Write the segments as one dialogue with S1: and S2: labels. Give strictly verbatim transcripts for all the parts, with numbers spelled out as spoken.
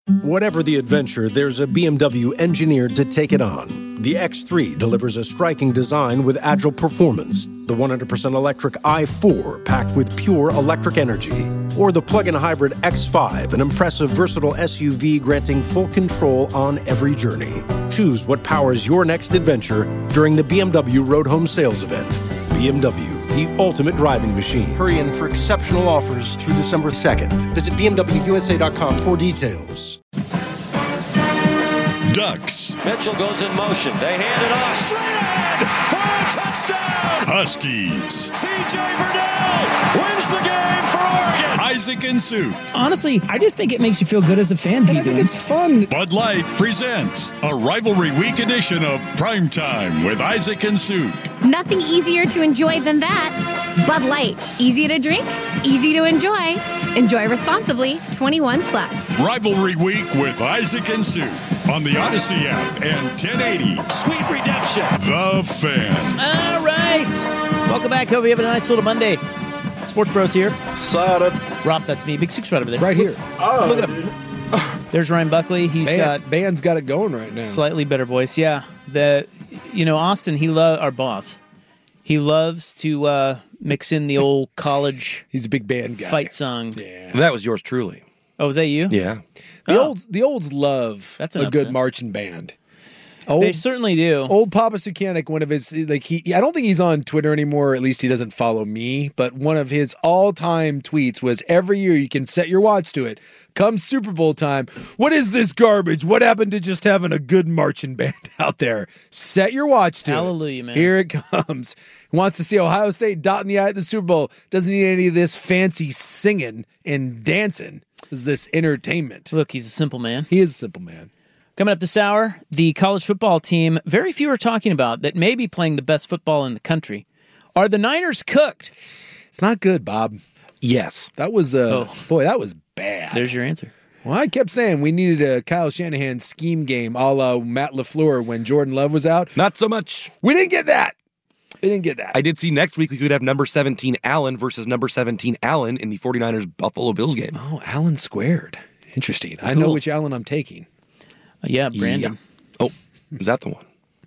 S1: Whatever the adventure, there's a B M W engineered to take it on. The X three delivers a striking design with agile performance. The one hundred percent electric i four packed with pure electric energy. Or the plug-in hybrid X five, an impressive versatile S U V granting full control on every journey. Choose what powers your next adventure during the B M W Road Home Sales Event. B M W, the ultimate driving machine. Hurry in for exceptional offers through December second. Visit B M W U S A dot com for details.
S2: Ducks.
S3: Mitchell goes in motion. They hand it off straight ahead for a touchdown.
S2: Huskies.
S3: C J Verdell wins the game for Oregon.
S2: Isaac and Sue.
S4: Honestly, I just think it makes you feel good as a fan.
S5: And I think it's fun.
S2: Bud Light presents a Rivalry Week edition of Primetime with Isaac and Sue.
S6: Nothing easier to enjoy than that. Bud Light. Easy to drink, easy to enjoy. Enjoy responsibly. twenty-one plus.
S2: Rivalry Week with Isaac and Sue on the Odyssey app and ten eighty.
S3: Sweet redemption.
S2: The Fan.
S7: All right. Welcome back. Hope you have a nice little Monday. Sports Bros here.
S8: Excited.
S7: Rob, that's me. Big Six right over there.
S5: Right here.
S8: Oh,
S7: Look at him. There's Ryan Buckley. He's
S5: Band,
S7: got
S5: band's got it going right now.
S7: slightly better voice. Yeah. The you know Austin. He love our boss. He loves to uh, mix in the old college.
S5: He's a big band guy.
S7: Fight song.
S5: Yeah.
S8: that was yours truly.
S7: Oh, was that you?
S8: Yeah.
S5: The
S7: Oh.
S5: olds, the olds love
S7: That's an
S5: a good
S7: upset.
S5: marching band.
S7: They
S5: Old,
S7: certainly do.
S5: old Papa Sukanik, one of his like he. I don't think he's on Twitter anymore. Or at least he doesn't follow me. But one of his all-time tweets was, "Every year you can set your watch to it. Come Super Bowl time, what is this garbage? What happened to just having a good marching band out there? Set your watch to
S7: Hallelujah,
S5: it.
S7: man.
S5: Here it comes. He wants to see Ohio State dotting the I at the Super Bowl. Doesn't need any of this fancy singing and dancing. Is this entertainment?
S7: Look, he's a simple man.
S5: He is a simple man.
S7: Coming up this hour, the college football team, very few are talking about, that may be playing the best football in the country. Are the Niners cooked?
S5: It's not good, Bob.
S8: Yes.
S5: That was, uh,
S7: Oh.
S5: boy, that was bad.
S7: There's your answer.
S5: Well, I kept saying we needed a Kyle Shanahan scheme game a la Matt LaFleur when Jordan Love was out.
S8: Not so much.
S5: We didn't get that. We didn't get that.
S8: I did see next week we could have number seventeen Allen versus number seventeen Allen in the 49ers Buffalo Bills game.
S5: Oh, Allen squared. Interesting. I know
S7: Cool.
S5: which Allen I'm taking.
S7: Uh, yeah, Brandon.
S8: Yeah. Oh, is that the one?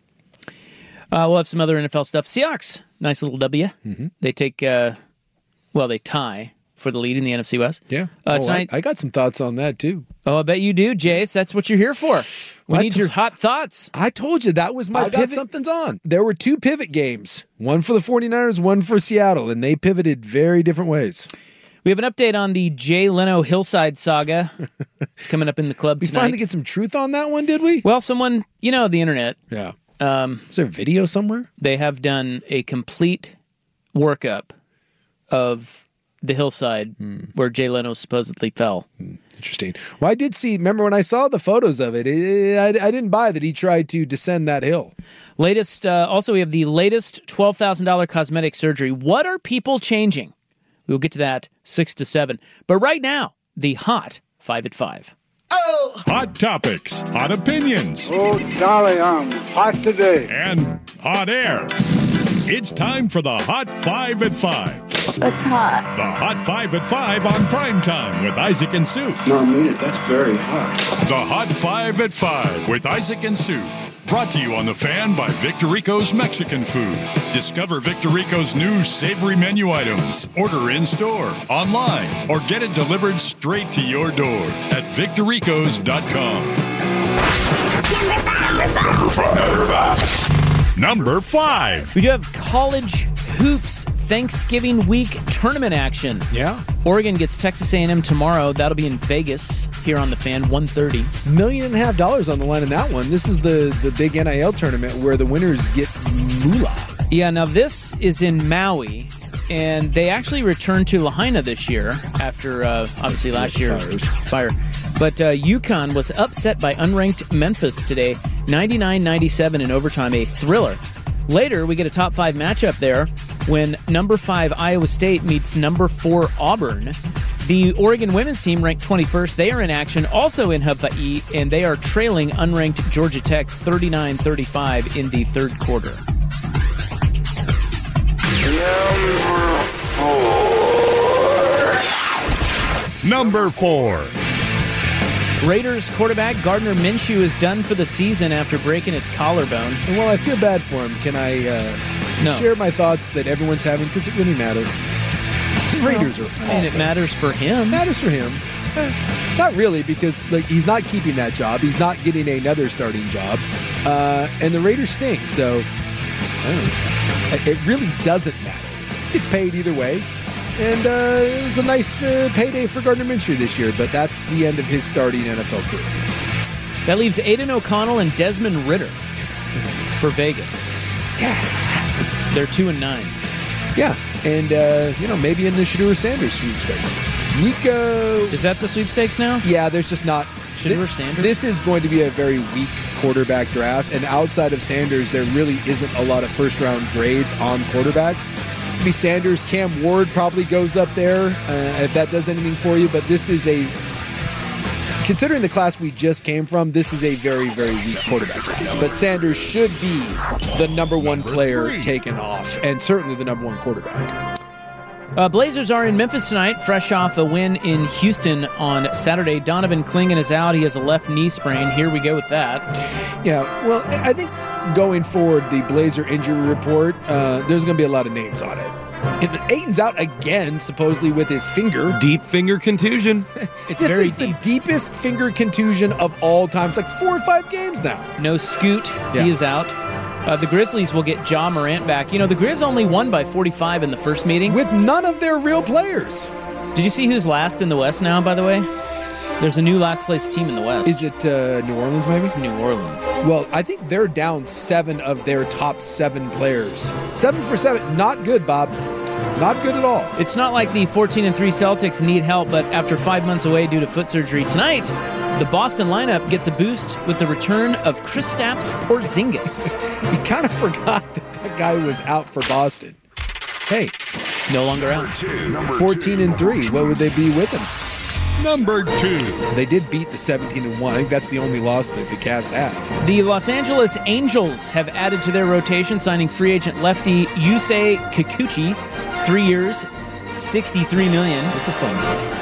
S7: Uh, we'll have some other N F L stuff. Seahawks, nice little W.
S5: Mm-hmm.
S7: They take, uh, well, they tie for the lead in the N F C West.
S5: Yeah.
S7: Uh,
S5: oh,
S7: tonight.
S5: I, I got some thoughts on that, too.
S7: Oh, I bet you do, Jace. That's what you're here for. We
S5: What?
S7: need your hot thoughts.
S5: I told you that was my
S7: I
S5: pivot.
S7: got
S5: Something's on. There were two pivot games, one for the 49ers, one for Seattle, and they pivoted very different ways.
S7: We have an update on the Jay Leno Hillside saga coming up in the club
S5: We
S7: tonight.
S5: finally get some truth on that one, did we?
S7: Well, someone, you know, the internet,
S5: Yeah.
S7: um,
S5: Is there a video somewhere?
S7: they have done a complete workup of the hillside where Jay Leno supposedly fell.
S5: Interesting. Well, I did see, remember when I saw the photos of it, it I, I didn't buy that he tried to descend that hill.
S7: Latest, uh, also, we have the latest twelve thousand dollars cosmetic surgery. What are people changing? We'll get to that six to seven. But right now, the hot five at five.
S2: Hot topics, hot opinions,
S9: Oh, golly, I'm hot today.
S2: and hot air. It's time for the Hot Five at Five.
S10: That's hot.
S2: The Hot Five at Five on Primetime with Isaac and Sue.
S9: No, I mean it. That's very hot.
S2: The Hot Five at Five with Isaac and Sue. Brought to you on The Fan by Victorico's Mexican Food. Discover Victorico's new savory menu items. Order in-store, online, or get it delivered straight to your door at victoricos dot com.
S10: Number five.
S2: Number five. Number five.
S7: We do have college hoops Thanksgiving week tournament action.
S5: Yeah.
S7: Oregon gets Texas A and M tomorrow. That'll be in Vegas here on The Fan, one thirty.
S5: Million and a half dollars on the line in that one. This is the, the big N I L tournament where the winners get moolah.
S7: Yeah, now this is in Maui, and they actually returned to Lahaina this year after, uh, obviously, last year
S5: Fires.
S7: fire. But uh, UConn was upset by unranked Memphis today, ninety-nine ninety-seven in overtime, a thriller. Later, we get a top five matchup there when number five Iowa State meets number four Auburn. The Oregon women's team ranked twenty-first. They are in action also in Hawaii, and they are trailing unranked Georgia Tech thirty-nine thirty-five in the third quarter.
S2: Number four.
S7: Raiders quarterback Gardner Minshew is done for the season after breaking his collarbone.
S5: And while I feel bad for him, can I uh,
S7: no.
S5: share my thoughts that everyone's having? Does it really matter? The Raiders
S7: well,
S5: are
S7: I mean, it matters for him.
S5: It matters for him. Eh, not really, because like he's not keeping that job. He's not getting another starting job. Uh, and the Raiders stink, so I don't know. It really doesn't matter. It's paid either way. And uh, it was a nice uh, payday for Gardner Minshew this year, but that's the end of his starting N F L career.
S7: That leaves Aiden O'Connell and Desmond Ridder for Vegas. They're two and nine.
S5: Yeah, and uh, you know, maybe in the Shedeur Sanders sweepstakes. Nico,
S7: is that the sweepstakes now?
S5: Yeah, there's just not.
S7: Shedeur
S5: th-
S7: Sanders.
S5: This is going to be a very weak quarterback draft, and outside of Sanders, there really isn't a lot of first round grades on quarterbacks. Maybe Sanders, Cam Ward probably goes up there uh, if that does anything for you. But this is a, considering the class we just came from, this is a very, very weak quarterback class. But Sanders should be the number one number player three. taken off, and certainly the number one quarterback.
S7: Uh, Blazers are in Memphis tonight, fresh off a win in Houston on Saturday. Donovan Clingan is out. He has a left knee sprain. Here we go with that.
S5: Yeah, well, I think going forward, the Blazer injury report, uh, there's going to be a lot of names on it. And Ayton's out again, supposedly with his finger.
S8: Deep finger contusion.
S7: It's
S5: this
S7: very
S5: is
S7: deep.
S5: the deepest finger contusion of all time. It's like four or five games now.
S7: No Scoot.
S5: Yeah.
S7: He is out. Uh, the Grizzlies will get Ja Morant back. You know, the Grizz only won by forty-five in the first meeting.
S5: With none of their real players.
S7: Did you see who's last in the West now, by the way? There's a new last place team in the West.
S5: Is it uh, New Orleans, maybe?
S7: It's New Orleans.
S5: Well, I think they're down seven of their top seven players. Seven for seven. Not good, Bob. Not good at all.
S7: It's not like the fourteen and three Celtics need help, but after five months away due to foot surgery tonight, the Boston lineup gets a boost with the return of Kristaps Porzingis.
S5: You kind of forgot that that guy was out for Boston. Hey,
S7: no longer out.
S2: Two,
S5: fourteen and three. What would they be with him?
S2: Number two.
S5: They did beat the seventeen and one. I think that's the only loss that the Cavs have.
S7: The Los Angeles Angels have added to their rotation, signing free agent lefty Yusei Kikuchi, three years, sixty-three million dollars.
S5: That's a fun one.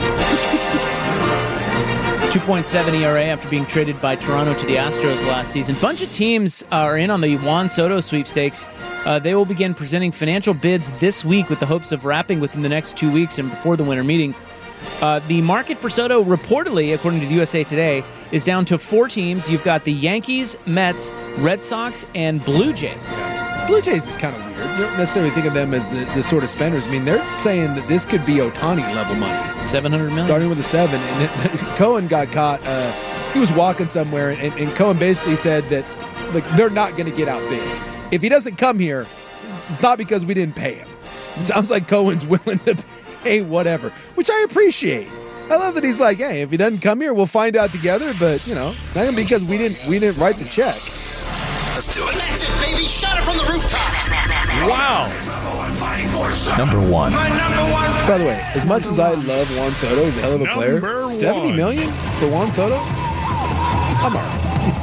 S7: two point seven E R A after being traded by Toronto to the Astros last season. Bunch of teams are in on the Juan Soto sweepstakes. Uh, they will begin presenting financial bids this week with the hopes of wrapping within the next two weeks and before the winter meetings. Uh, the market for Soto, reportedly, according to the U S A Today, is down to four teams. You've got the Yankees, Mets, Red Sox, and Blue Jays.
S5: Blue Jays is kind of weird. You don't necessarily think of them as the, the sort of spenders. I mean, they're saying that this could be Ohtani level money.
S7: seven hundred million dollars.
S5: Starting with a seven. And it, Cohen got caught. Uh, he was walking somewhere, and, and Cohen basically said that like they're not going to get outbid. If he doesn't come here, it's not because we didn't pay him. It sounds like Cohen's willing to pay whatever, which I appreciate. I love that he's like, hey, if he doesn't come here, we'll find out together. But, you know, not because we didn't we didn't write the check.
S11: Let's do it. That's it, baby. Shout it from the rooftops.
S3: Wow. Number one.
S11: My number one.
S5: By the way, as much as I love Juan Soto, he's a hell of a player.
S2: Number
S5: seventy
S2: one.
S5: million for Juan Soto? I'm all right.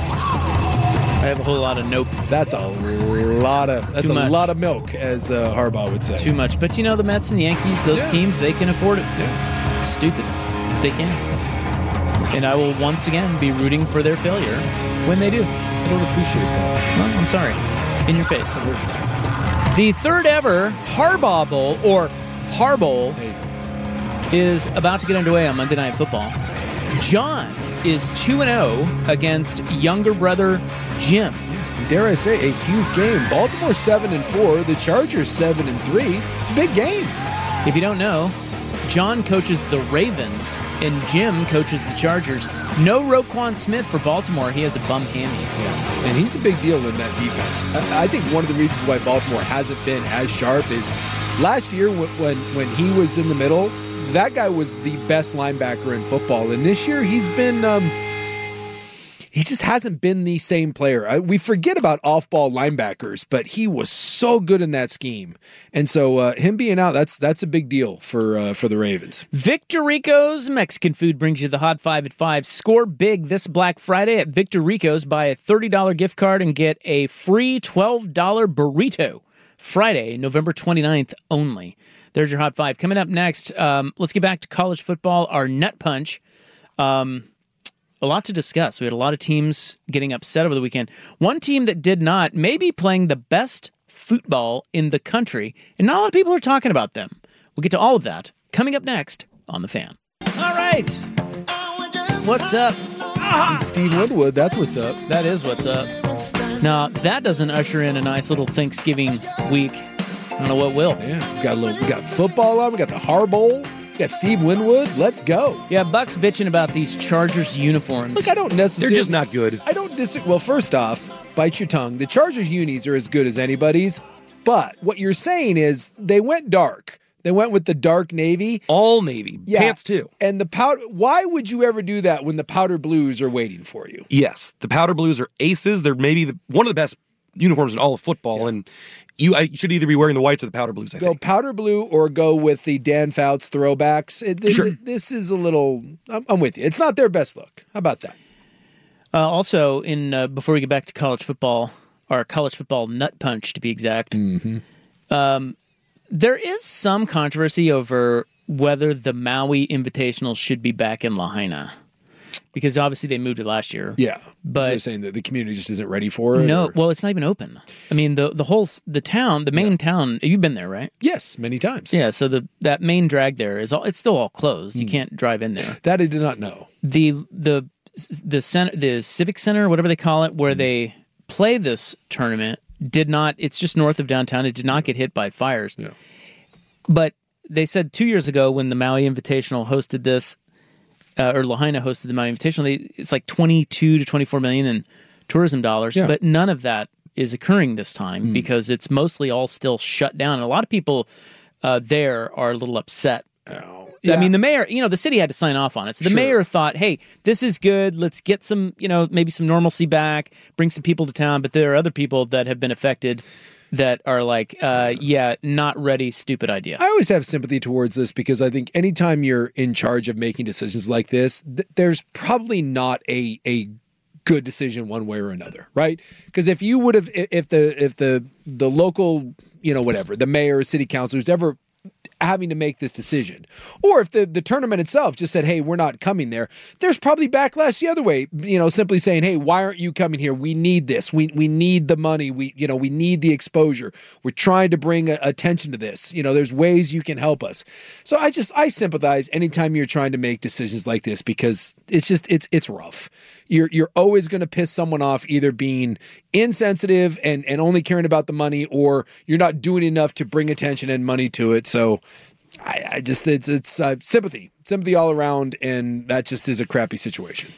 S7: I have a whole lot of nope.
S5: That's a lot of that's
S7: Too
S5: a
S7: much.
S5: lot of milk, as uh, Harbaugh would say.
S7: Too much. But you know, the Mets and the Yankees, those
S5: Yeah.
S7: teams, they can afford it.
S5: Yeah.
S7: It's stupid. But they can. And I will once again be rooting for their failure when they do.
S5: I don't appreciate that.
S7: Well, I'm sorry. In your face.
S5: It hurts.
S7: The third ever Harbaugh Bowl, or Harbowl,
S5: Hey,
S7: is about to get underway on Monday Night Football. John is two and oh against younger brother Jim.
S5: dare I say, a huge game. Baltimore seven and four, the Chargers seven and three. Big game.
S7: If you don't know, John coaches the Ravens and Jim coaches the Chargers. No Roquan Smith for Baltimore. He has a bum hammy.
S5: Yeah. And he's a big deal in that defense. I, I think one of the reasons why Baltimore hasn't been as sharp is last year when when he was in the middle, that guy was the best linebacker in football. And this year he's been um, he just hasn't been the same player. I, we forget about off-ball linebackers, but he was so good in that scheme. And so uh, him being out, that's that's a big deal for uh, for the Ravens.
S7: Victor Rico's Mexican Food brings you the Hot Five at five. Score big this Black Friday at Victor Rico's. Buy a thirty dollars gift card and get a free twelve dollars burrito. Friday, November twenty-ninth only. There's your Hot Five. Coming up next, um, let's get back to college football. Our Nut Punch. Um, a lot to discuss. We had a lot of teams getting upset over the weekend. One team that did not, maybe playing the best football in the country, and not a lot of people are talking about them. We'll get to all of that coming up next on The Fan. All right. What's up?
S5: Some Steve Winwood, that's what's up.
S7: That is what's up. Now, that doesn't usher in a nice little Thanksgiving week. I don't know what will.
S5: Yeah, we got a little. We got football on. We got the Har Bowl. We got Steve Winwood. Let's go.
S7: Yeah, Buck's bitching about these Chargers uniforms.
S5: Look, I don't necessarily.
S8: They're just not good.
S5: I don't disagree. Well, first off, bite your tongue. The Chargers unis are as good as anybody's, but what you're saying is they went dark. They went with the dark navy.
S8: All navy.
S5: Yeah.
S8: Pants too.
S5: And the powder. Why would you ever do that when the powder blues are waiting for you?
S8: Yes, the powder blues are aces. They're maybe the, one of the best uniforms in all of football, yeah. and you, I, you should either be wearing the whites or the powder blues, I
S5: go
S8: think.
S5: Powder blue or go with the Dan Fouts throwbacks. It, it,
S8: sure.
S5: This is a little, I'm, I'm with you. It's not their best look. How about that?
S7: Uh, also, in uh, before we get back to college football, or college football nut punch to be exact,
S5: mm-hmm.
S7: um, there is some controversy over whether the Maui Invitational should be back in Lahaina. Because obviously they moved it last year.
S5: Yeah,
S7: but
S5: so they're saying that the community just isn't ready for it.
S7: No,
S5: or?
S7: well, it's not even open. I mean, the the whole the town, the main yeah. town. You've been there, right?
S5: Yes, many times.
S7: Yeah, so the that main drag there is all. It's still all closed. Mm. You can't drive in there.
S5: That I did not know.
S7: The the the center, the Civic Center, whatever they call it, where mm. they play this tournament, did not. It's just north of downtown. It did not get hit by fires.
S5: Yeah.
S7: But they said two years ago when the Maui Invitational hosted this. Uh, or Lahaina hosted the Maui Invitational. They, it's like twenty-two to twenty-four million in tourism dollars, yeah. but none of that is occurring this time mm. because it's mostly all still shut down. And a lot of people uh, there are a little upset.
S5: Oh, yeah.
S7: I mean, the mayor, you know, the city had to sign off on it. So the sure. mayor thought, hey, this is good. Let's get some, you know, maybe some normalcy back, bring some people to town. But there are other people that have been affected that are like, uh, yeah, not ready, stupid idea.
S5: I always have sympathy towards this because I think anytime you're in charge of making decisions like this, th- there's probably not a a good decision one way or another, right? Because if you would have, if the if the the local, you know, whatever, the mayor or city council who's ever having to make this decision, or if the, the tournament itself just said, hey, we're not coming there, there's probably backlash the other way, you know, simply saying, hey, why aren't you coming here? We need this. We we need the money. We, you know, we need the exposure. We're trying to bring a, attention to this. You know, there's ways you can help us. So I just, I sympathize anytime you're trying to make decisions like this because it's just, it's, it's rough. You're, you're always going to piss someone off either being insensitive and, and only caring about the money, or you're not doing enough to bring attention and money to it. So I, I just, it's, it's uh, sympathy, sympathy all around. And that just is a crappy situation.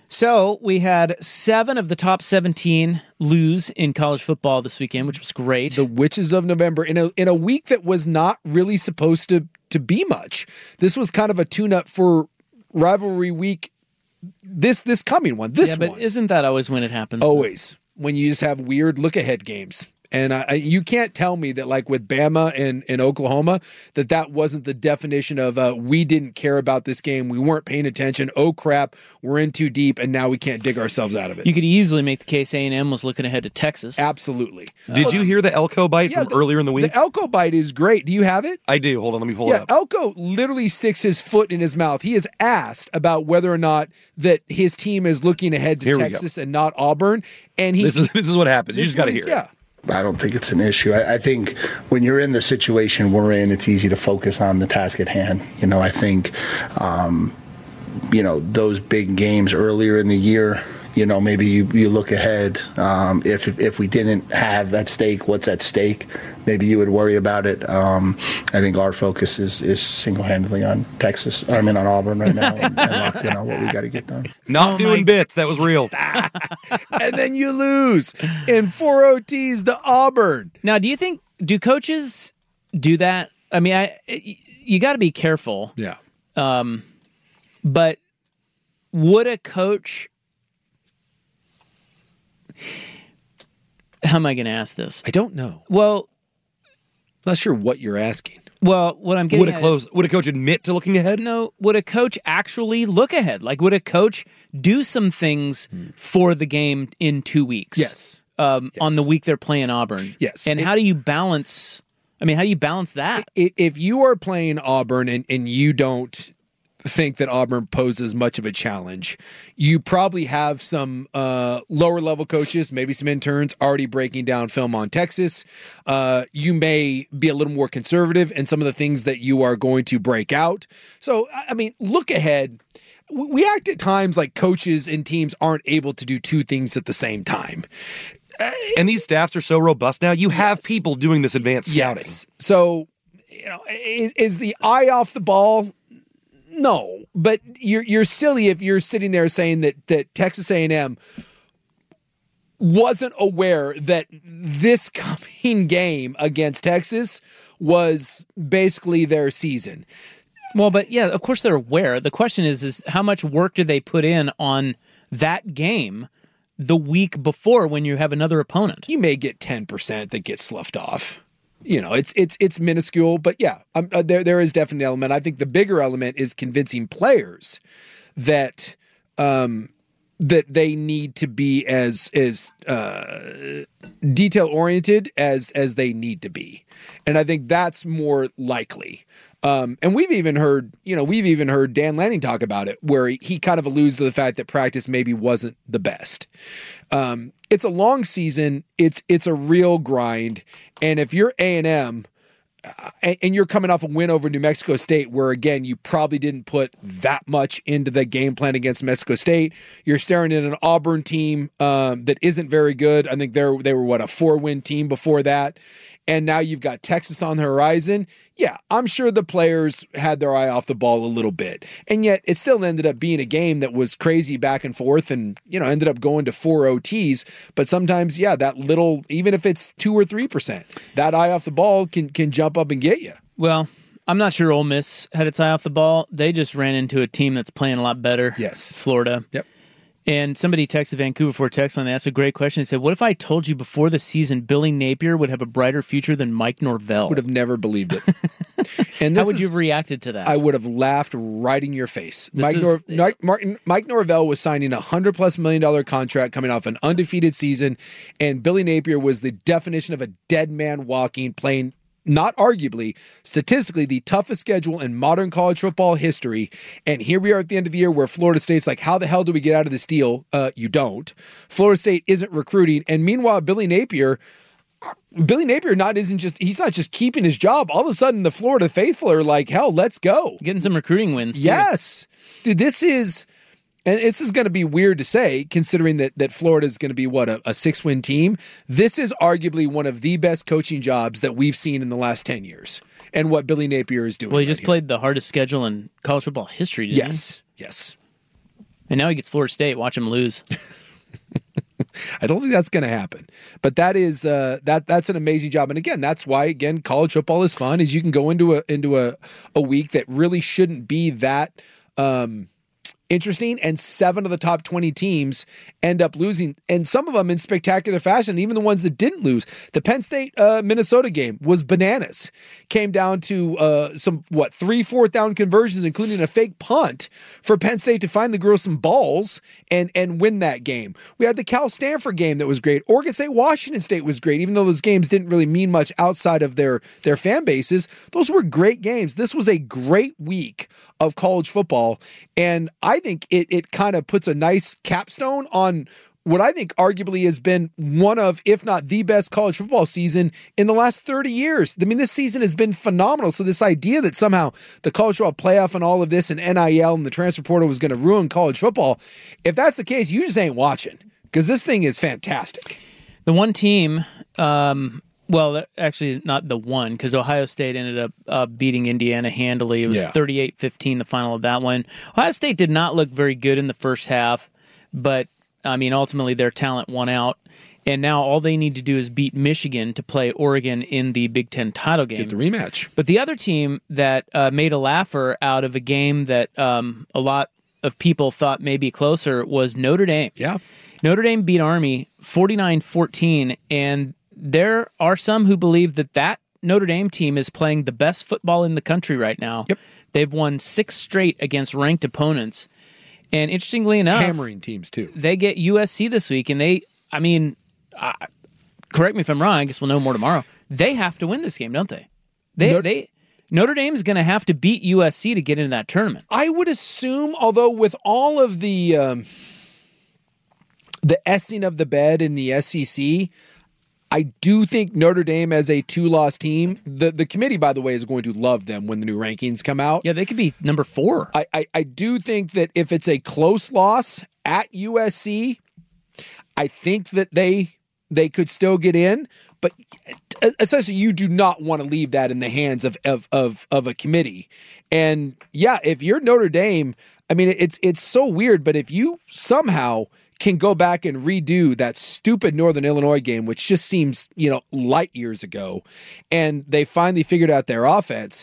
S7: So we had seven of the top seventeen lose in college football this weekend, which was great.
S5: The Witches of November in a, in a week that was not really supposed to, to be much. This was kind of a tune-up for rivalry week. This this coming one, this
S7: yeah, but
S5: one.
S7: Isn't that always when it happens?
S5: Always. When you just have weird look-ahead games. And I, I, you can't tell me that, like with Bama and, and Oklahoma, that that wasn't the definition of uh, we didn't care about this game. We weren't paying attention. Oh, crap. We're in too deep, and now we can't dig ourselves out of it.
S7: You could easily make the case A and M was looking ahead to Texas.
S5: Absolutely.
S8: Did uh, you hear the Elko bite
S5: yeah,
S8: from
S5: the,
S8: earlier in the week?
S5: The Elko bite is great. Do you have it?
S8: I do. Hold on. Let me pull
S5: yeah,
S8: it up.
S5: Elko literally sticks his foot in his mouth. He is asked about whether or not that his team is looking ahead to
S8: here
S5: Texas and not Auburn. And he
S8: This is, this is what happens. You just got to hear
S5: yeah.
S8: it.
S12: I don't think it's an issue. I, I think when you're in the situation we're in, it's easy to focus on the task at hand. You know, I think, um, you know, those big games earlier in the year, you know, maybe you, you look ahead. Um, if if we didn't have at stake what's at stake, maybe you would worry about it. Um, I think our focus is, is single-handedly on Texas. I mean, on Auburn right now, and, and locked in on what we got to get done.
S8: Not
S7: oh
S8: doing bits. That was real.
S5: And then you lose in four O Ts to Auburn.
S7: Now, do you think, do coaches do that? I mean, I you got to be careful.
S5: Yeah.
S7: Um, but would a coach... How am I going to ask this?
S5: I don't know.
S7: Well,
S5: not sure what you're asking.
S7: Well, what I'm getting
S8: would a close would a coach admit to looking ahead?
S7: No. Would a coach actually look ahead? Like, would a coach do some things hmm. for the game in two weeks?
S5: Yes.
S7: Um,
S5: yes.
S7: On the week they're playing Auburn.
S5: Yes.
S7: And it, how do you balance? I mean, how do you balance that?
S5: If you are playing Auburn and, and you don't think that Auburn poses much of a challenge. You probably have some uh, lower level coaches, maybe some interns already breaking down film on Texas. Uh, you may be a little more conservative in some of the things that you are going to break out. So, I mean, look ahead. We act at times like coaches and teams aren't able to do two things at the same time.
S8: And these staffs are so robust now. You have yes. people doing this advanced scouting.
S5: Yes. So, you know, is, is the eye off the ball? No, but you're you're silly if you're sitting there saying that that Texas A and M wasn't aware that this coming game against Texas was basically their season.
S7: Well, but yeah, of course they're aware. The question is, is how much work do they put in on that game the week before when you have another opponent?
S5: You may get ten percent that gets sloughed off. You know, it's it's it's minuscule, but yeah, um, uh, there there is definitely an element. I think the bigger element is convincing players that um, that they need to be as as uh, detail oriented as as they need to be, and I think that's more likely. Um, and we've even heard, you know, we've even heard Dan Lanning talk about it, where he, he kind of alludes to the fact that practice maybe wasn't the best. Um, it's a long season. It's it's a real grind. And if you're A and M uh, and, and you're coming off a win over New Mexico State, where, again, you probably didn't put that much into the game plan against Mexico State, you're staring at an Auburn team um, that isn't very good. I think they're, they were, what, a four-win team before that. And now you've got Texas on the horizon. Yeah, I'm sure the players had their eye off the ball a little bit. And yet it still ended up being a game that was crazy back and forth and, you know, ended up going to four O Ts. But sometimes, yeah, that little, even if it's two or three percent, that eye off the ball can can jump up and get you.
S7: Well, I'm not sure Ole Miss had its eye off the ball. They just ran into a team that's playing a lot better.
S5: Yes.
S7: Florida.
S5: Yep.
S7: And somebody texted Vancouver for text on that. That's a great question. He said, what if I told you before the season Billy Napier would have a brighter future than Mike Norvell?
S5: Would have never believed it.
S7: And How would is, you have reacted to that?
S5: I would have laughed right in your face. Mike, is, Nor- Mike, Martin, Mike Norvell was signing a one hundred plus million dollar contract coming off an undefeated season, and Billy Napier was the definition of a dead man walking, playing not arguably, statistically, the toughest schedule in modern college football history. And here we are at the end of the year where Florida State's like, how the hell do we get out of this deal? Uh, you don't. Florida State isn't recruiting. And meanwhile, Billy Napier, Billy Napier not isn't just, he's not just keeping his job. All of a sudden, the Florida faithful are like, hell, let's go.
S7: Getting some recruiting wins, too.
S5: Yes. Dude, this is... And this is going to be weird to say, considering that that Florida is going to be, what, a, a six-win team. This is arguably one of the best coaching jobs that we've seen in the last ten years, and what Billy Napier is doing.
S7: Well, he
S5: right
S7: just
S5: here.
S7: played the hardest schedule in college football history, didn't
S5: yes.
S7: he?
S5: Yes, yes.
S7: And now he gets Florida State. Watch him lose.
S5: I don't think that's going to happen. But that is uh, that that's an amazing job. And again, that's why, again, college football is fun, is you can go into a into a, a week that really shouldn't be that um, – interesting, and seven of the top twenty teams end up losing, and some of them in spectacular fashion, even the ones that didn't lose. The Penn State uh, Minnesota game was bananas. Came down to uh, some, what, three fourth down conversions, including a fake punt for Penn State to finally grow some balls and, and win that game. We had the Cal Stanford game that was great. Oregon State Washington State was great, even though those games didn't really mean much outside of their, their fan bases. Those were great games. This was a great week of college football, and I think it it kind of puts a nice capstone on what I think arguably has been one of, if not the best college football season in the last thirty years. I mean, this season has been phenomenal. So this idea that somehow the college football playoff and all of this and N I L and the transfer portal was going to ruin college football, if that's the case, you just ain't watching, because this thing is fantastic.
S7: The one team, um, well, actually not the one, because Ohio State ended up uh, beating Indiana handily. It was
S5: Yeah.
S7: thirty-eight fifteen, the final of that one. Ohio State did not look very good in the first half, but, I mean, ultimately their talent won out. And now all they need to do is beat Michigan to play Oregon in the Big Ten title game.
S5: Get the rematch.
S7: But the other team that uh, made a laugher out of a game that um, a lot of people thought may be closer was Notre Dame.
S5: Yeah.
S7: Notre Dame beat Army forty-nine fourteen, and there are some who believe that that Notre Dame team is playing the best football in the country right now.
S5: Yep.
S7: They've won six straight against ranked opponents. And interestingly enough,
S5: Hammering teams, too.
S7: they get U S C this week, and they, I mean, uh, correct me if I'm wrong, I guess we'll know more tomorrow. They have to win this game, don't they? They
S5: Notre-
S7: they Notre Dame's going to have to beat U S C to get into that tournament.
S5: I would assume, although with all of the um, the essing of the bed in the S E C, I do think Notre Dame as a two-loss team, the, the committee, by the way, is going to love them when the new rankings come out.
S7: Yeah, they could be number four.
S5: I, I, I do think that if it's a close loss at U S C, I think that they they could still get in. But essentially, you do not want to leave that in the hands of, of of of a committee. And yeah, if you're Notre Dame, I mean, it's it's so weird. But if you somehow can go back and redo that stupid Northern Illinois game, which just seems, you know, light years ago, and they finally figured out their offense,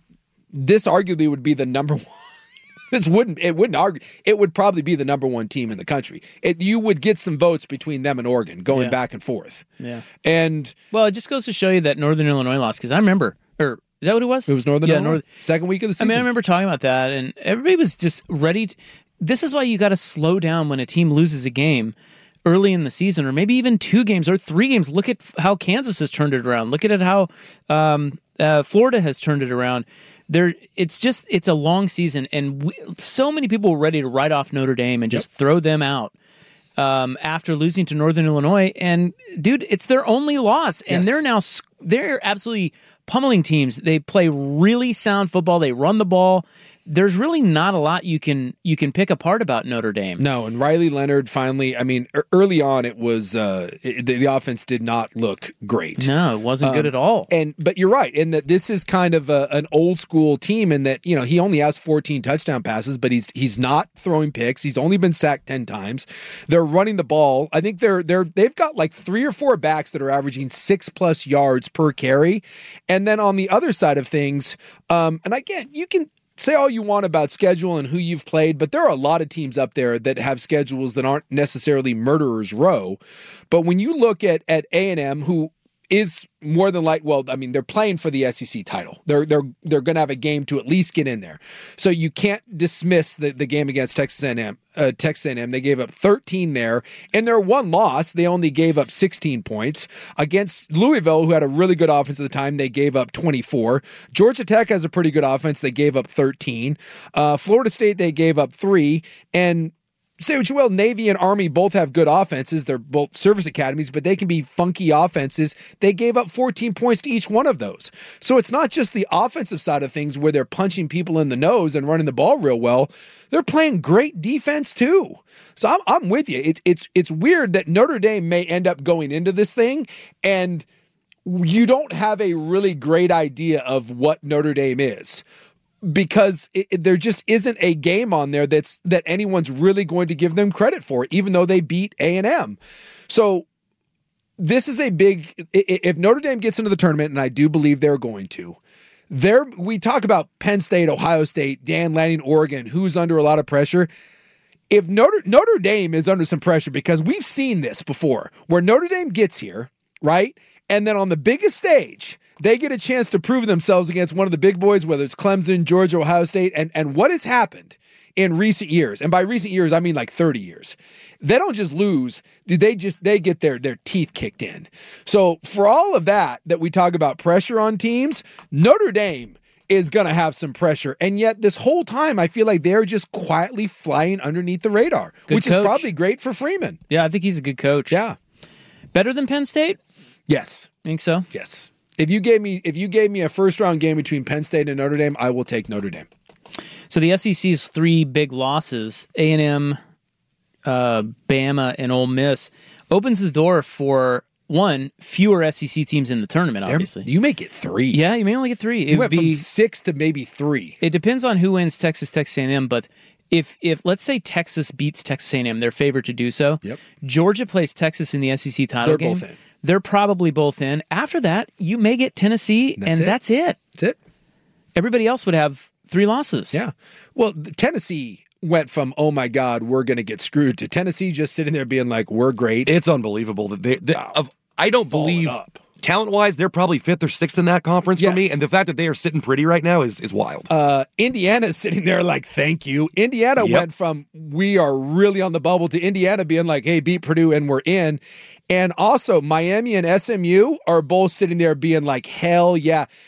S5: this arguably would be the number one. This wouldn't, it wouldn't argue, it would probably be the number one team in the country. It, you would get some votes between them and Oregon going
S7: Yeah.
S5: back and forth.
S7: Yeah.
S5: And
S7: Well, it just goes to show you that Northern Illinois lost, because I remember, or is that what it was?
S5: it was Northern
S7: Yeah,
S5: Illinois,
S7: North-
S5: second week of the
S7: I
S5: season.
S7: mean, I remember talking about that, and everybody was just ready. To, this is why you got to slow down when a team loses a game early in the season, or maybe even two games or three games. Look at how Kansas has turned it around. Look at it how um, uh, Florida has turned it around. There, it's just it's a long season, and we, so many people were ready to write off Notre Dame and just yep. throw them out um, after losing to Northern Illinois. And dude, it's their only loss, and
S5: Yes.
S7: they're now they're absolutely pummeling teams. They play really sound football. They run the ball. There's really not a lot you can you can pick apart about Notre Dame.
S5: No, and Riley Leonard finally, I mean, early on it was, uh, it, the, the offense did not look great.
S7: No, it wasn't um, good at all.
S5: And But you're right, in that this is kind of a, an old school team in that, you know, he only has fourteen touchdown passes, but he's he's not throwing picks. He's only been sacked ten times. They're running the ball. I think they're they're they've got like three or four backs that are averaging six plus yards per carry. And then on the other side of things, um, and again, you can say all you want about schedule and who you've played, but there are a lot of teams up there that have schedules that aren't necessarily murderer's row. But when you look at at A and M, who is more than like, well, I mean, they're playing for the S E C title. They're they're they're going to have a game to at least get in there. So you can't dismiss the, the game against Texas A and M. Uh, Texas A and M, they gave up thirteen there. In their one loss, they only gave up sixteen points. Against Louisville, who had a really good offense at the time, they gave up twenty-four. Georgia Tech has a pretty good offense. They gave up thirteen. Uh, Florida State, they gave up three. And say what you will, Navy and Army both have good offenses. They're both service academies, but they can be funky offenses. They gave up fourteen points to each one of those. So it's not just the offensive side of things where they're punching people in the nose and running the ball real well. They're playing great defense too. So I'm, I'm with you. It's it's it's weird that Notre Dame may end up going into this thing and you don't have a really great idea of what Notre Dame is, because it, it, there just isn't a game on there that's that anyone's really going to give them credit for, even though they beat A and M. So this is a big, if Notre Dame gets into the tournament, and I do believe they're going to, there we talk about Penn State, Ohio State, Dan Lanning, Oregon, who's under a lot of pressure. If Notre, Notre Dame is under some pressure, because we've seen this before, where Notre Dame gets here, right? And then on the biggest stage, they get a chance to prove themselves against one of the big boys, whether it's Clemson, Georgia, Ohio State, and, and what has happened in recent years, and by recent years, I mean like thirty years, they don't just lose, they just, they get their, their teeth kicked in. So for all of that, that we talk about pressure on teams, Notre Dame is going to have some pressure. And yet this whole time, I feel like they're just quietly flying underneath the radar,
S7: good
S5: which
S7: coach.
S5: is probably great for Freeman.
S7: Yeah, I think he's a good coach.
S5: Yeah.
S7: Better than Penn State?
S5: Yes.
S7: Think so?
S5: Yes. If you gave me if you gave me a first round game between Penn State and Notre Dame, I will take Notre Dame.
S7: So the S E C's three big losses, A and M, uh, Bama, and Ole Miss, opens the door for, one, fewer S E C teams in the tournament, obviously.
S5: You may get three.
S7: Yeah, you may only get three. It
S5: You went
S7: would be,
S5: from six to maybe three.
S7: It depends on who wins Texas, Texas A and M, but if, if let's say Texas beats Texas A and M, they're favored to do so.
S5: Yep.
S7: Georgia plays Texas in the S E C title
S5: They're
S7: game.
S5: both in.
S7: They're probably both in. After that, you may get Tennessee,
S5: That's
S7: and
S5: it.
S7: that's it.
S5: That's it.
S7: Everybody else would have three losses.
S5: Yeah. Well, Tennessee went from, oh my God, we're going to get screwed, to Tennessee just sitting there being like, we're great.
S8: It's unbelievable that they, they
S5: Wow.
S8: of, I don't
S5: Falling
S8: believe
S5: up.
S8: talent-wise, they're probably fifth or sixth in that conference
S5: Yes.
S8: for me, and the fact that they are sitting pretty right now is, is wild.
S5: Uh, Indiana's sitting there like, thank you. Indiana
S8: Yep.
S5: went from, we are really on the bubble, to Indiana being like, hey, beat Purdue and we're in. And also, Miami and S M U are both sitting there being like, hell yeah.